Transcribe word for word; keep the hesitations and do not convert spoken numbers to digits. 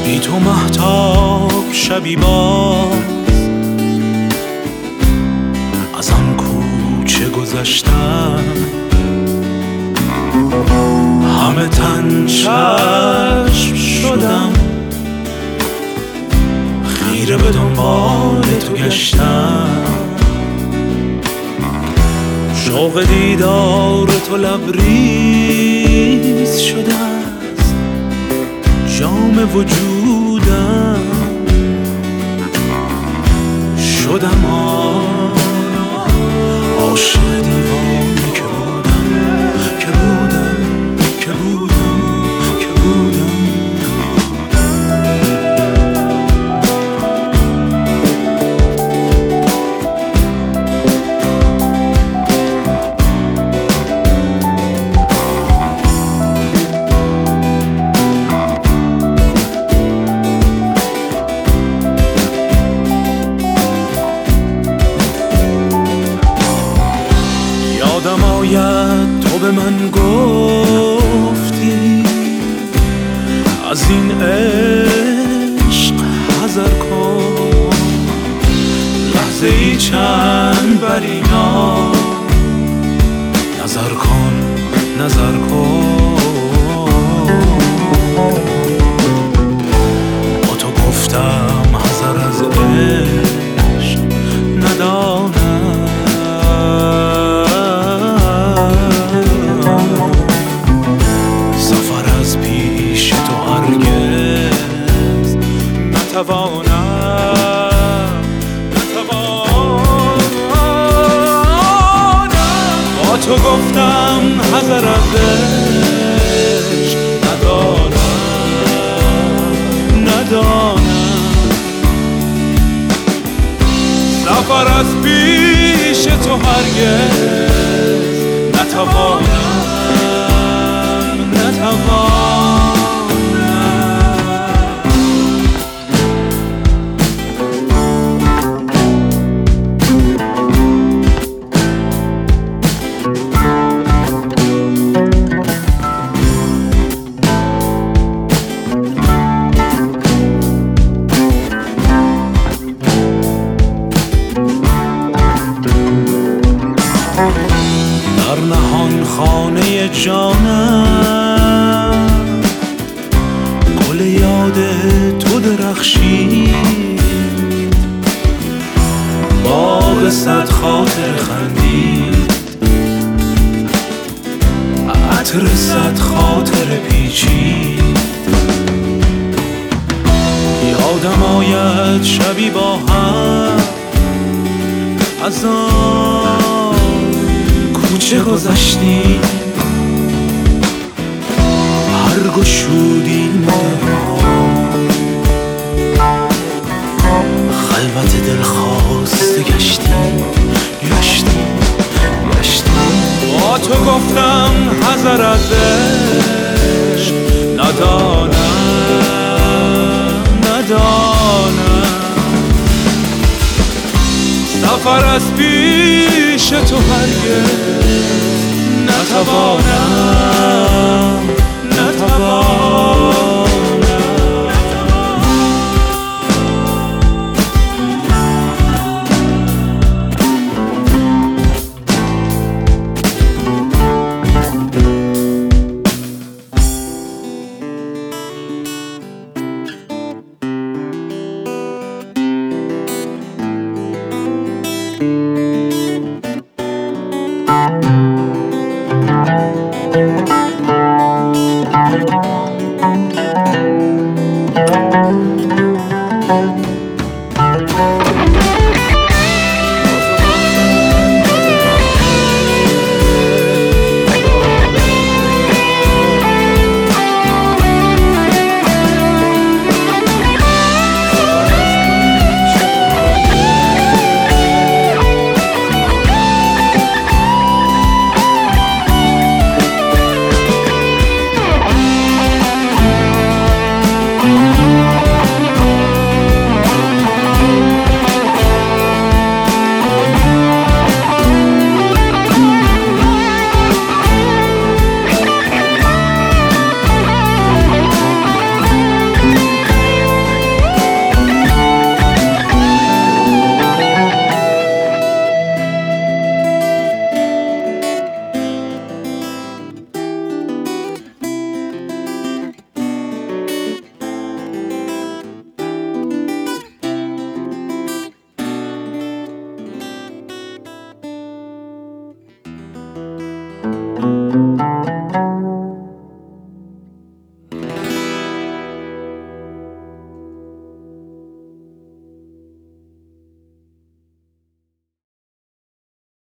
بی تو مهتاب شبی باز از آن کوچه گذشتم، همه تن چشم شدم، خیره به دنبال تو گشتم. شوق دیدار تو لبریز شده است جام وجودم، شدم عاشق دیوانه که بودم که بودم که بودم که بودم. یادم آید تو به من گفتی از این عشق حذر کن، لحظه ای چند بر اینا نظر کن نظر کن. با تو گفتم حذر از عشق ندانم، نتوانم نتوانم. با تو گفتم حذر از عشق ندانم ندانم. سفر از پیش تو هرگز نتوانم نتوانم. در نهان خانه جانم گل یاد تو درخشید، باغ صد خاطر خندید، عطر صد خاطر پیچید. یادم آید شبی با هم از آن کوچه گذشتیم، هر گشودیم خلوت دلخواسته گشتیم گشتیم گشتیم. با تو گفتم حذر از عشق ندانم ندانم. سفر از پیش تو هرگز نتوانم نتوانم. Thank you.